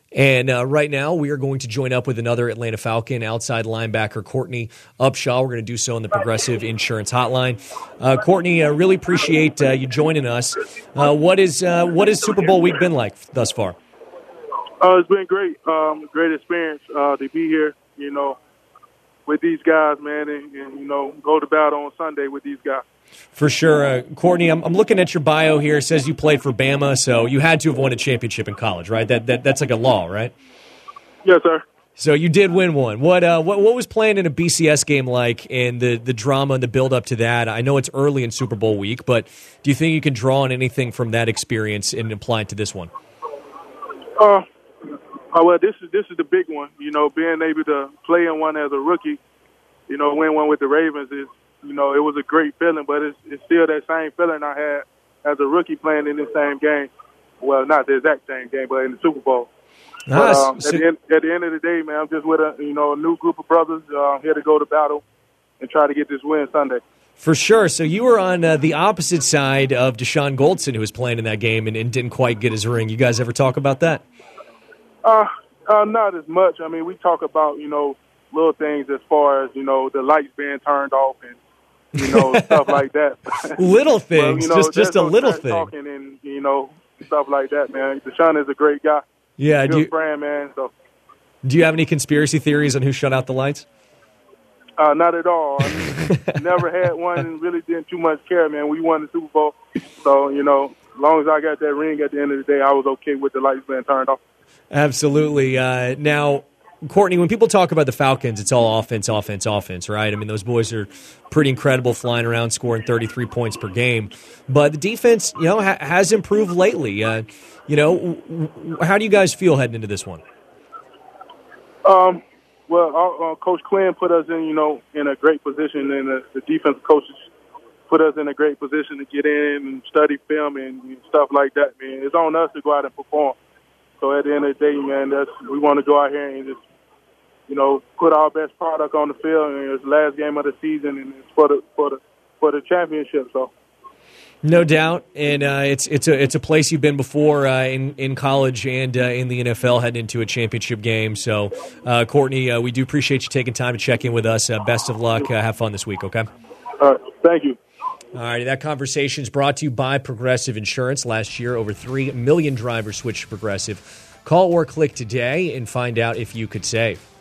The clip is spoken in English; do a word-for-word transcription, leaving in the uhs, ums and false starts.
And uh, right now, we are going to join up with another Atlanta Falcon, outside linebacker Courtney Upshaw. We're going to do so on the Progressive Insurance Hotline. Uh, Courtney, I uh, really appreciate uh, you joining us. Uh, what is uh, what has Super Bowl week been like thus far? Uh, it's been great. Um, great experience uh, to be here, you know, with these guys, man, and, and, you know, go to battle on Sunday with these guys. For sure. Uh, Courtney, I'm, I'm looking at your bio here. It says you played for Bama, so you had to have won a championship in college, right? That, that That's like a law, right? Yes, sir. So you did win one. What uh, what what was playing in a B C S game like, and the, the drama and the build-up to that? I know it's early in Super Bowl week, but do you think you can draw on anything from that experience and apply it to this one? Uh, oh, well, this is this is the big one. You know, being able to play in one as a rookie, you know, win one with the Ravens is, you know, it was a great feeling, but it's, it's still that same feeling I had as a rookie playing in the same game. Well, not the exact same game, but in the Super Bowl. Nice. But, um, so, at, the end, at the end of the day, man, I'm just with a you know a new group of brothers uh, here to go to battle and try to get this win Sunday. For sure. So you were on uh, the opposite side of Deshaun Goldson, who was playing in that game and, and didn't quite get his ring. You guys ever talk about that? Uh, uh, not as much. I mean, we talk about you know little things as far as you know the lights being turned off and. You know, stuff like that. Little things, well, you know, just just a no little thing. Talking and you know stuff like that, man. Deshaun is a great guy. Yeah, good do you, friend, man. So, do you have any conspiracy theories on who shut out the lights? Uh, not at all. I mean, never had one and really didn't too much care, man. We won the Super Bowl, so you know, as long as I got that ring at the end of the day, I was okay with the lights being turned off. Absolutely. Uh, now. Courtney, when people talk about the Falcons, it's all offense, offense, offense, right? I mean, those boys are pretty incredible, flying around, scoring thirty-three points per game. But the defense, you know, ha- has improved lately. Uh, you know, w- w- how do you guys feel heading into this one? Um, well, our, uh, Coach Quinn put us in, you know, in a great position, and the, the defensive coaches put us in a great position to get in and study film and, and stuff like that. Man, it's on us to go out and perform. So at the end of the day, man, that's we want to go out here and just. You know, put our best product on the field, and it's the last game of the season, and it's for the for the for the championship. So, no doubt, and uh, it's it's a it's a place you've been before uh, in in college and uh, in the N F L, heading into a championship game. So, uh, Courtney, uh, we do appreciate you taking time to check in with us. Uh, best of luck. Uh, have fun this week. Okay. All right. Thank you. All right, that conversation is brought to you by Progressive Insurance. Last year, over three million drivers switched to Progressive. Call or click today and find out if you could save.